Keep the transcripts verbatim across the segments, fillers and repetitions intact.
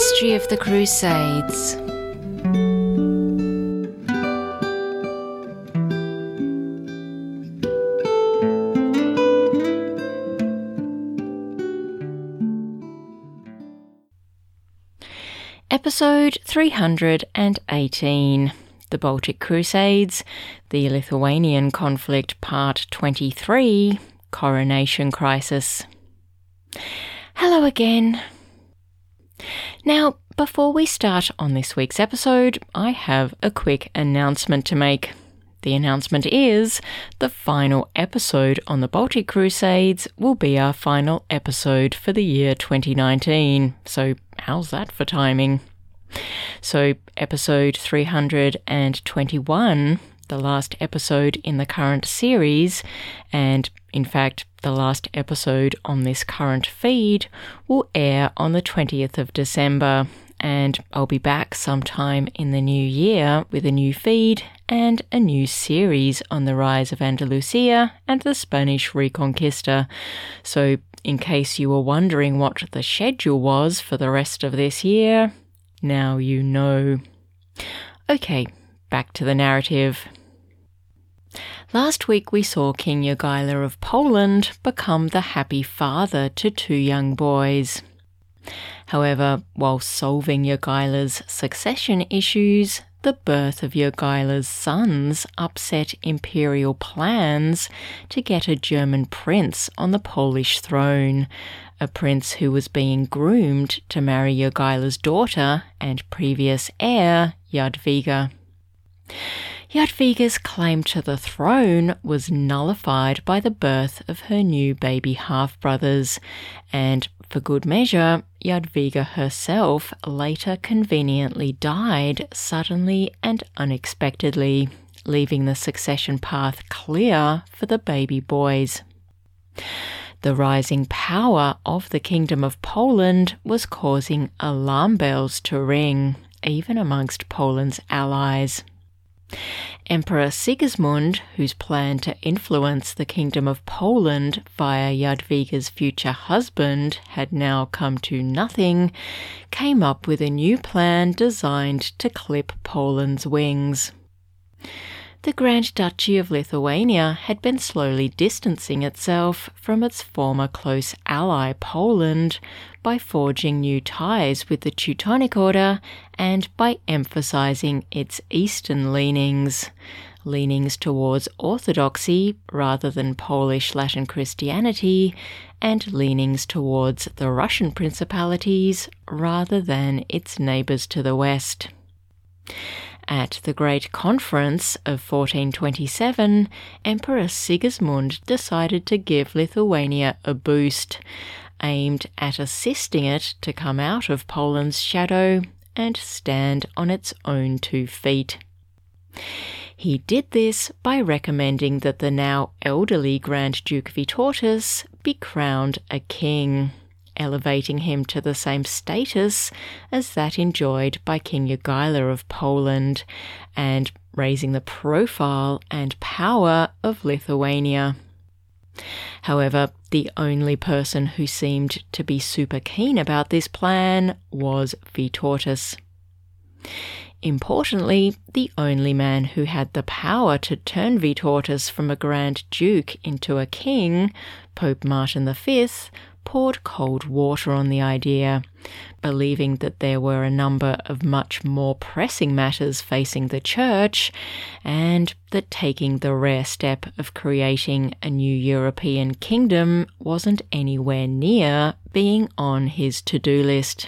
History of the Crusades. Episode three hundred eighteen. The Baltic Crusades, the Lithuanian Conflict Part twenty-three, Coronation Crisis. Hello again. Now, before we start on this week's episode, I have a quick announcement to make. The announcement is the final episode on the Baltic Crusades will be our final episode for the year twenty nineteen. So how's that for timing? So episode three hundred twenty-one, the last episode in the current series, and in fact the last episode on this current feed, will air on the twentieth of December, and I'll be back sometime in the new year with a new feed and a new series on the rise of Andalusia and the Spanish Reconquista. So in case you were wondering what the schedule was for the rest of this year, now you know. Okay, back to the narrative. Last week we saw King Jogaila of Poland become the happy father to two young boys. However, while solving Jogaila's succession issues, the birth of Jogaila's sons upset imperial plans to get a German prince on the Polish throne, a prince who was being groomed to marry Jogaila's daughter and previous heir, Jadwiga. Jadwiga's claim to the throne was nullified by the birth of her new baby half-brothers, and for good measure, Jadwiga herself later conveniently died suddenly and unexpectedly, leaving the succession path clear for the baby boys. The rising power of the Kingdom of Poland was causing alarm bells to ring, even amongst Poland's allies. Emperor Sigismund, whose plan to influence the Kingdom of Poland via Jadwiga's future husband had now come to nothing, came up with a new plan designed to clip Poland's wings. The Grand Duchy of Lithuania had been slowly distancing itself from its former close ally Poland by forging new ties with the Teutonic Order and by emphasizing its eastern leanings, leanings towards orthodoxy rather than Polish Latin Christianity, and leanings towards the Russian principalities rather than its neighbours to the west. At the Great Conference of fourteen twenty-seven, Emperor Sigismund decided to give Lithuania a boost, aimed at assisting it to come out of Poland's shadow and stand on its own two feet. He did this by recommending that the now elderly Grand Duke Vytautas be crowned a king, elevating him to the same status as that enjoyed by King Jogaila of Poland, and raising the profile and power of Lithuania. However, the only person who seemed to be super keen about this plan was Vytautas. Importantly, the only man who had the power to turn Vytautas from a Grand Duke into a king, Pope Martin the Fifth, poured cold water on the idea, believing that there were a number of much more pressing matters facing the Church, and that taking the rare step of creating a new European kingdom wasn't anywhere near being on his to-do list.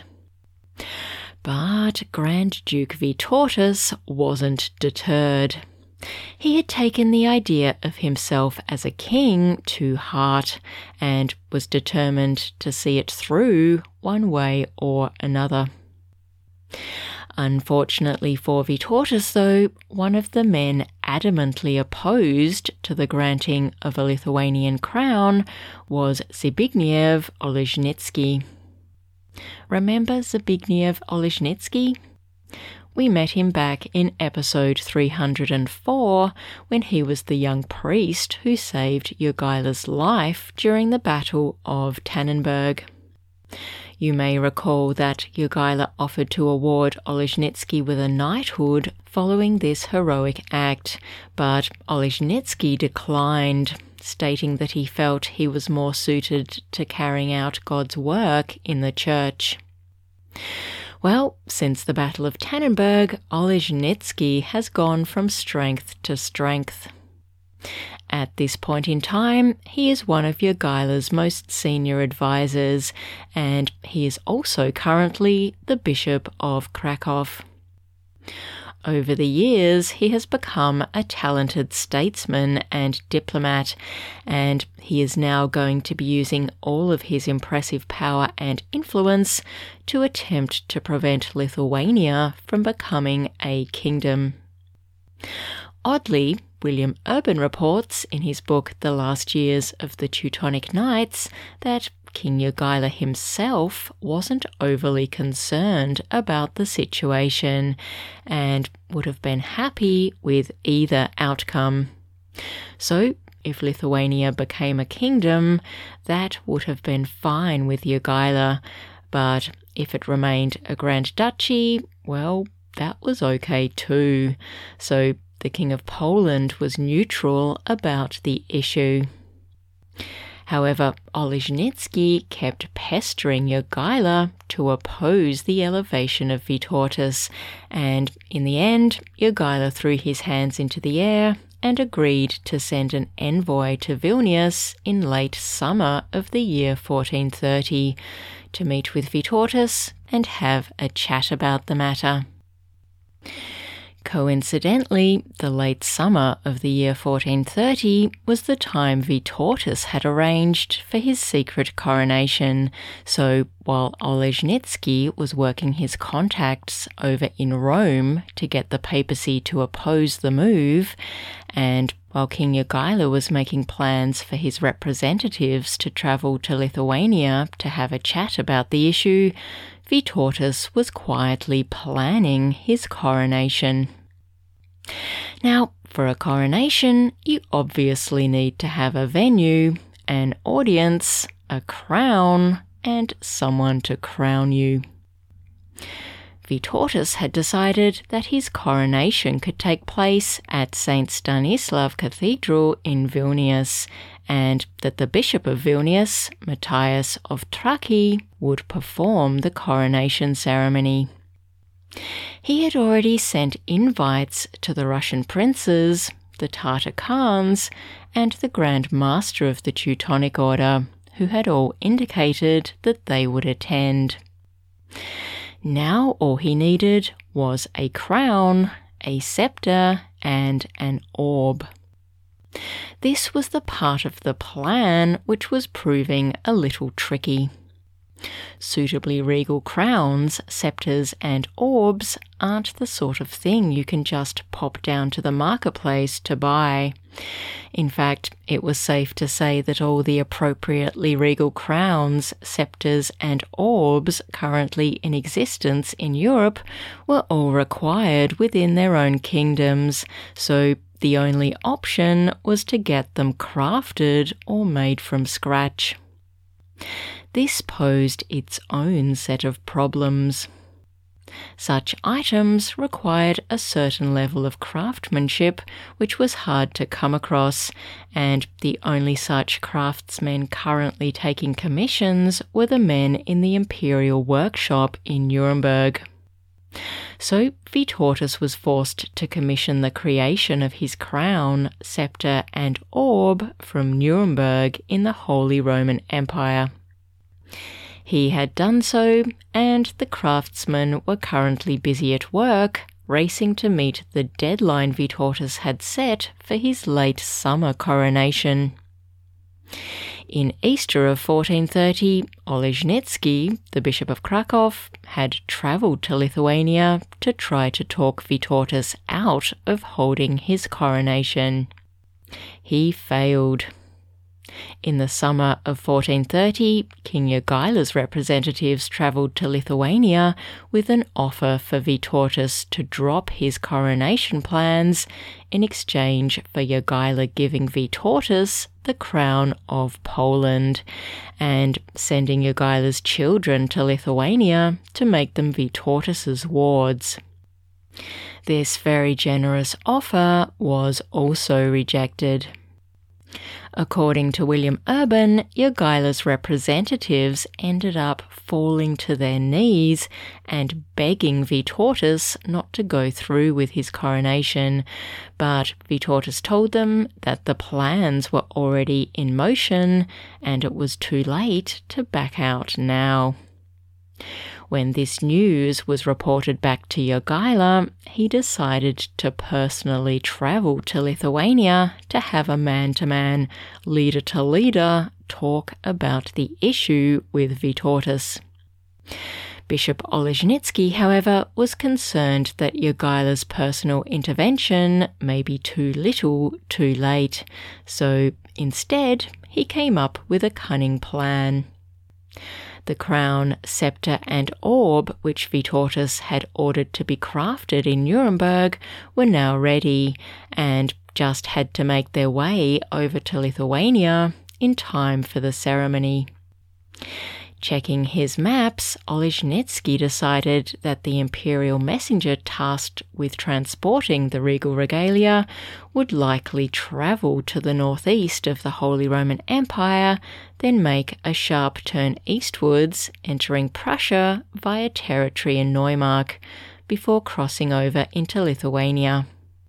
But Grand Duke Vytautas wasn't deterred. He had taken the idea of himself as a king to heart and was determined to see it through one way or another. Unfortunately for Vytautas, though, one of the men adamantly opposed to the granting of a Lithuanian crown was Zbigniew Olesnicki. Remember Zbigniew Olesnicki? We met him back in episode three hundred four when he was the young priest who saved Jogaila's life during the Battle of Tannenberg. You may recall that Jogaila offered to award Olezhnitsky with a knighthood following this heroic act, but Olezhnitsky declined, stating that he felt he was more suited to carrying out God's work in the church. Well, since the Battle of Tannenberg, Olezhnitsky has gone from strength to strength. At this point in time, he is one of Jogaila's most senior advisors, and he is also currently the Bishop of Krakow. Over the years, he has become a talented statesman and diplomat, and he is now going to be using all of his impressive power and influence to attempt to prevent Lithuania from becoming a kingdom. Oddly, William Urban reports in his book The Last Years of the Teutonic Knights that King Jogaila himself wasn't overly concerned about the situation and would have been happy with either outcome. So, if Lithuania became a kingdom, that would have been fine with Jogaila, but if it remained a Grand Duchy, well, that was okay too. So, the King of Poland was neutral about the issue. However, Olezhnitsky kept pestering Jogaila to oppose the elevation of Vytautas, and in the end, Jogaila threw his hands into the air and agreed to send an envoy to Vilnius in late summer of the year fourteen thirty to meet with Vytautas and have a chat about the matter. Coincidentally, the late summer of the year fourteen thirty was the time Vytautas had arranged for his secret coronation, so while Olezhnitsky was working his contacts over in Rome to get the papacy to oppose the move, and while King Jogaila was making plans for his representatives to travel to Lithuania to have a chat about the issue, Vytautas was quietly planning his coronation. Now, for a coronation, you obviously need to have a venue, an audience, a crown, and someone to crown you. Vytautas had decided that his coronation could take place at Saint Stanislav Cathedral in Vilnius, and that the Bishop of Vilnius, Matthias of Traki, would perform the coronation ceremony. He had already sent invites to the Russian princes, the Tatar Khans, and the Grand Master of the Teutonic Order, who had all indicated that they would attend. Now all he needed was a crown, a scepter, and an orb. This was the part of the plan which was proving a little tricky. Suitably regal crowns, sceptres, and orbs aren't the sort of thing you can just pop down to the marketplace to buy. In fact, it was safe to say that all the appropriately regal crowns, sceptres, and orbs currently in existence in Europe were all required within their own kingdoms, so the only option was to get them crafted or made from scratch. This posed its own set of problems. Such items required a certain level of craftsmanship which was hard to come across, and the only such craftsmen currently taking commissions were the men in the Imperial Workshop in Nuremberg. So Vytautas was forced to commission the creation of his crown, scepter, and orb from Nuremberg in the Holy Roman Empire. He had done so, and the craftsmen were currently busy at work, racing to meet the deadline Vytautas had set for his late summer coronation. In Easter of fourteen thirty, Olezhnitsky, the Bishop of Krakow, had travelled to Lithuania to try to talk Vytautas out of holding his coronation. He failed. in the summer of fourteen thirty, King Jogaila's representatives travelled to Lithuania with an offer for Vytautas to drop his coronation plans in exchange for Jogaila giving Vytautas the crown of Poland and sending Jogaila's children to Lithuania to make them Vytautas's wards. This very generous offer was also rejected. According to William Urban, Jogaila's representatives ended up falling to their knees and begging Vytautas not to go through with his coronation, but Vytautas told them that the plans were already in motion and it was too late to back out now. When this news was reported back to Jogaila, he decided to personally travel to Lithuania to have a man-to-man, leader-to-leader talk about the issue with Vytautas. Bishop Olezhnitsky, however, was concerned that Jogaila's personal intervention may be too little too late, so instead he came up with a cunning plan. The crown, sceptre and orb which Vytautas had ordered to be crafted in Nuremberg were now ready and just had to make their way over to Lithuania in time for the ceremony. Checking his maps, Olezhnitsky decided that the imperial messenger tasked with transporting the regal regalia would likely travel to the northeast of the Holy Roman Empire, then make a sharp turn eastwards, entering Prussia via territory in Neumark, before crossing over into Lithuania.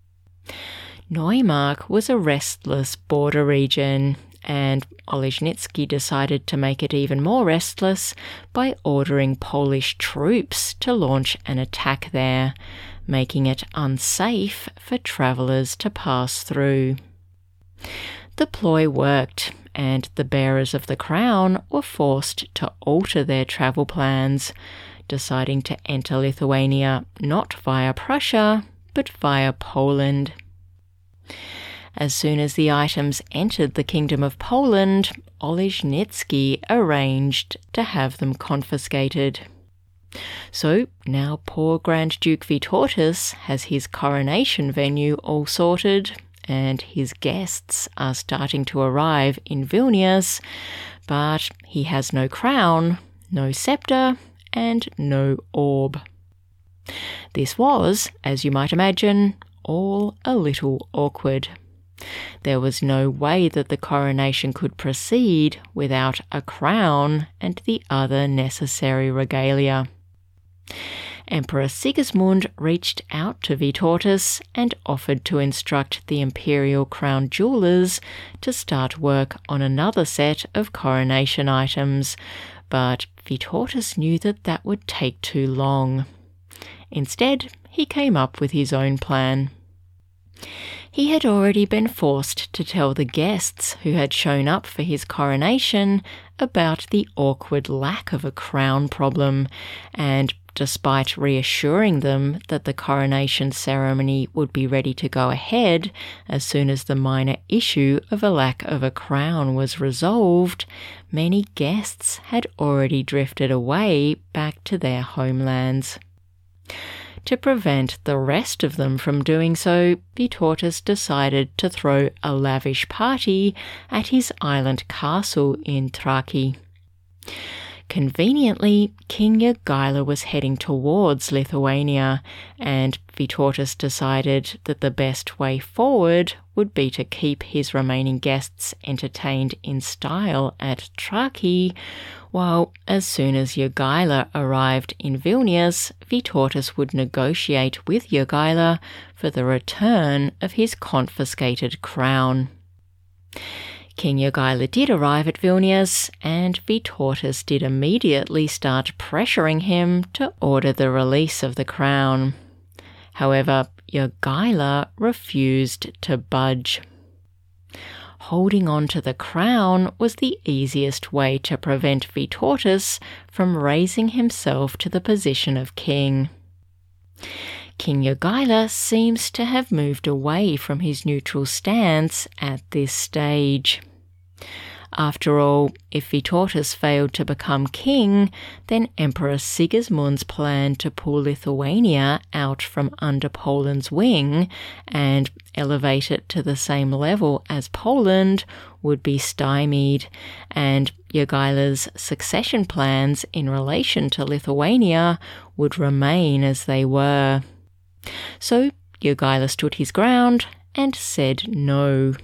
Neumark was a restless border region, and Olezhnitsky decided to make it even more restless by ordering Polish troops to launch an attack there, making it unsafe for travellers to pass through. The ploy worked, and the bearers of the crown were forced to alter their travel plans, deciding to enter Lithuania not via Prussia, but via Poland. As soon as the items entered the Kingdom of Poland, Olezhnitsky arranged to have them confiscated. So now poor Grand Duke Vytautas has his coronation venue all sorted, and his guests are starting to arrive in Vilnius, but he has no crown, no sceptre, and no orb. This was, as you might imagine, all a little awkward. There was no way that the coronation could proceed without a crown and the other necessary regalia. Emperor Sigismund reached out to Vytautas and offered to instruct the imperial crown jewellers to start work on another set of coronation items, but Vytautas knew that that would take too long. Instead, he came up with his own plan. He had already been forced to tell the guests who had shown up for his coronation about the awkward lack of a crown problem, and despite reassuring them that the coronation ceremony would be ready to go ahead as soon as the minor issue of a lack of a crown was resolved, many guests had already drifted away back to their homelands. To prevent the rest of them from doing so, Vytautas decided to throw a lavish party at his island castle in Traki. Conveniently, King Jogaila was heading towards Lithuania, and Vytautas decided that the best way forward would be to keep his remaining guests entertained in style at Traki, while as soon as Jogaila arrived in Vilnius, Vytautas would negotiate with Jogaila for the return of his confiscated crown. King Jogaila did arrive at Vilnius, and Vytautas did immediately start pressuring him to order the release of the crown. However, Jogaila refused to budge. Holding on to the crown was the easiest way to prevent Vytautas from raising himself to the position of king. King Jogaila seems to have moved away from his neutral stance at this stage. After all, if Vytautas failed to become king, then Emperor Sigismund's plan to pull Lithuania out from under Poland's wing and elevate it to the same level as Poland would be stymied, and Jogaila's succession plans in relation to Lithuania would remain as they were. So Jogaila stood his ground and said no.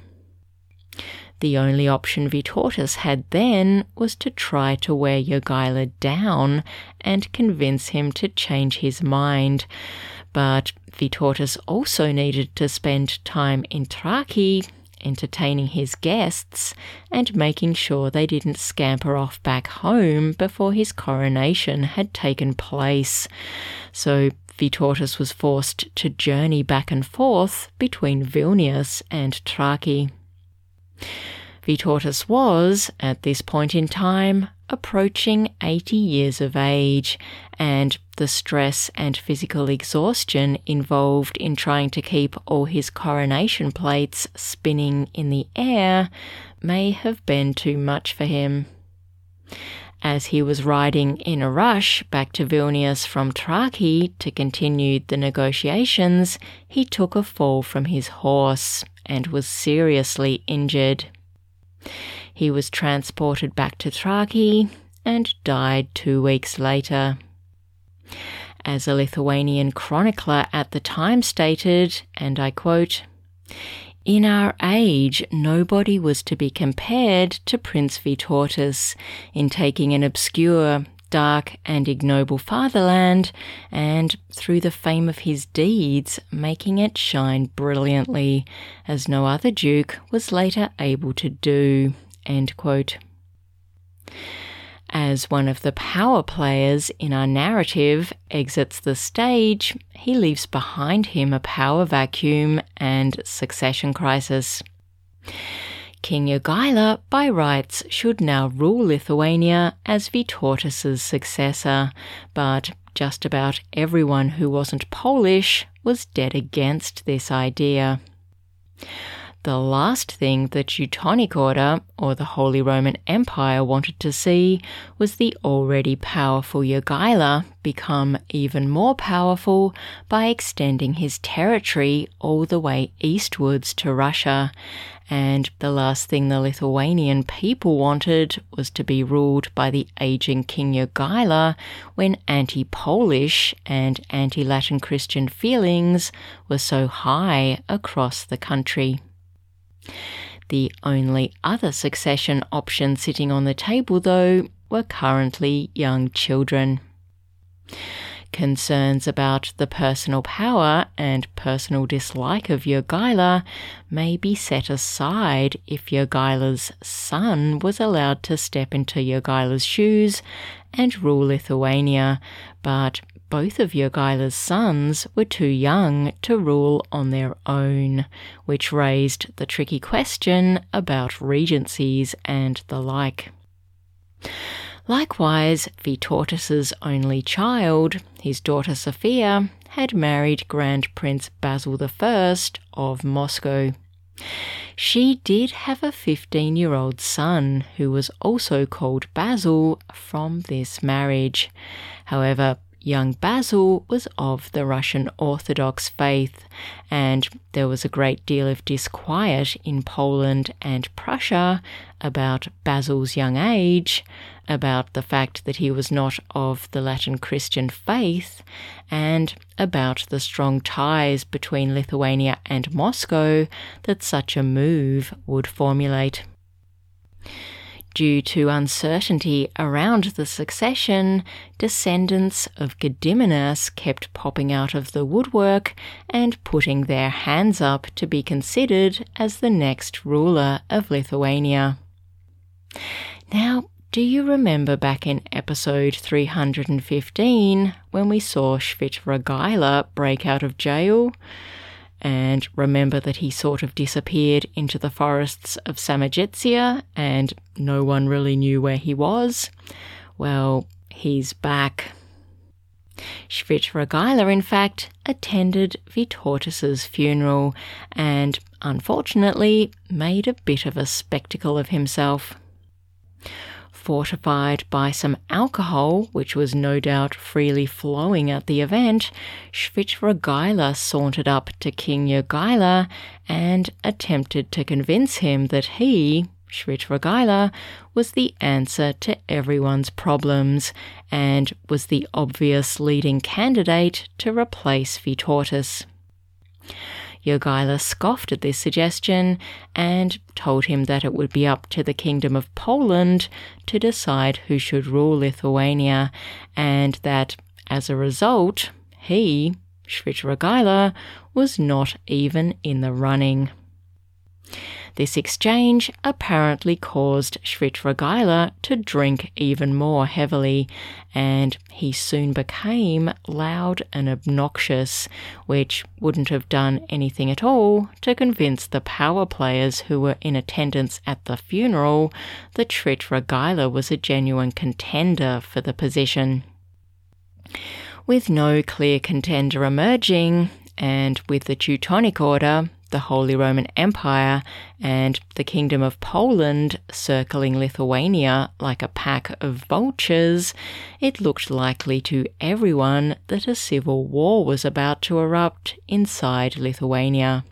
The only option Vytautas had then was to try to wear Jogaila down and convince him to change his mind. But Vytautas also needed to spend time in Traki, entertaining his guests and making sure they didn't scamper off back home before his coronation had taken place. So Vytautas was forced to journey back and forth between Vilnius and Traki. Vytautas was, at this point in time, approaching eighty years of age, and the stress and physical exhaustion involved in trying to keep all his coronation plates spinning in the air may have been too much for him. As he was riding in a rush back to Vilnius from Traki to continue the negotiations, he took a fall from his horse and was seriously injured. He was transported back to Traki and died two weeks later. As a Lithuanian chronicler at the time stated, and I quote, "In our age, nobody was to be compared to Prince Vytautas in taking an obscure, dark and ignoble fatherland and, through the fame of his deeds, making it shine brilliantly, as no other duke was later able to do." End quote. As one of the power players in our narrative exits the stage, he leaves behind him a power vacuum and succession crisis. King Jogaila, by rights, should now rule Lithuania as Vytautas' successor, but just about everyone who wasn't Polish was dead against this idea. The last thing the Teutonic Order, or the Holy Roman Empire, wanted to see was the already powerful Jogaila become even more powerful by extending his territory all the way eastwards to Russia. And the last thing the Lithuanian people wanted was to be ruled by the aging King Jogaila when anti-Polish and anti-Latin Christian feelings were so high across the country. The only other succession option sitting on the table, though, were currently young children. Concerns about the personal power and personal dislike of Jogaila may be set aside if Jogaila's son was allowed to step into Jogaila's shoes and rule Lithuania, but both of Jogaila's sons were too young to rule on their own, which raised the tricky question about regencies and the like. Likewise, Vytautas' only child, his daughter Sophia, had married Grand Prince Basil the First of Moscow. She did have a fifteen-year-old son who was also called Basil from this marriage. However, young Basil was of the Russian Orthodox faith, and there was a great deal of disquiet in Poland and Prussia about Basil's young age, about the fact that he was not of the Latin Christian faith, and about the strong ties between Lithuania and Moscow that such a move would formulate. Due to uncertainty around the succession, descendants of Gediminas kept popping out of the woodwork and putting their hands up to be considered as the next ruler of Lithuania. Now, do you remember back in episode three hundred fifteen when we saw Świętoslaw break out of jail? And remember that he sort of disappeared into the forests of Samogitsia and no one really knew where he was? Well, he's back. Świętoslaw, in fact, attended Vytautas' funeral and, unfortunately, made a bit of a spectacle of himself. Fortified by some alcohol, which was no doubt freely flowing at the event, Shvitragaila sauntered up to King Yarghaila and attempted to convince him that he, Shvitragaila, was the answer to everyone's problems and was the obvious leading candidate to replace Vytautas. Yarghaila scoffed at this suggestion and told him that it would be up to the Kingdom of Poland to decide who should rule Lithuania, and that, as a result, he, Shvitragaila, was not even in the running. This exchange apparently caused Shvitragaila to drink even more heavily, and he soon became loud and obnoxious, which wouldn't have done anything at all to convince the power players who were in attendance at the funeral that Shvitragaila was a genuine contender for the position. With no clear contender emerging, and with the Teutonic Order, the Holy Roman Empire, and the Kingdom of Poland circling Lithuania like a pack of vultures, it looked likely to everyone that a civil war was about to erupt inside Lithuania.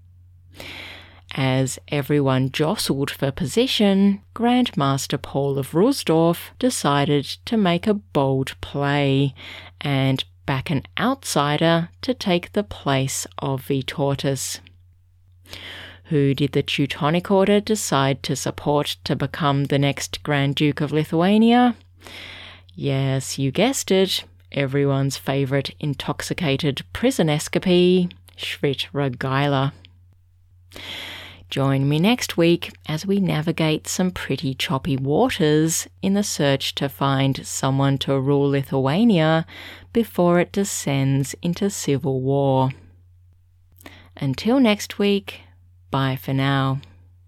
As everyone jostled for position, Grandmaster Paul of Rosdorf decided to make a bold play and back an outsider to take the place of Vytautas. Who did the Teutonic Order decide to support to become the next Grand Duke of Lithuania? Yes, you guessed it, everyone's favourite intoxicated prison escapee, Shvitragaila. Join me next week as we navigate some pretty choppy waters in the search to find someone to rule Lithuania before it descends into civil war. Until next week, bye for now.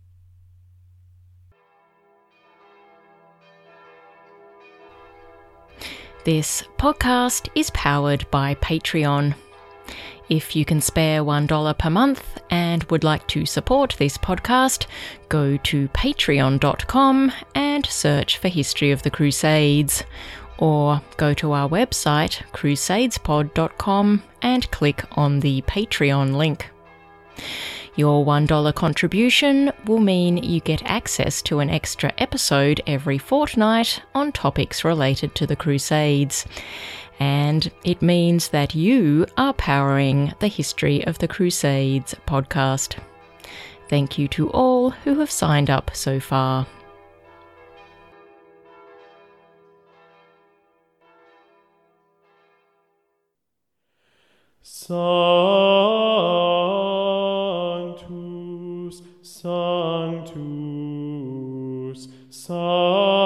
This podcast is powered by Patreon. If you can spare one dollar per month and would like to support this podcast, go to patreon dot com and search for History of the Crusades, or go to our website crusadespod dot com and click on the Patreon link. Your one dollar contribution will mean you get access to an extra episode every fortnight on topics related to the Crusades. And it means that you are powering the History of the Crusades podcast. Thank you to all who have signed up so far. Sanctus, Sanctus, Sanctus.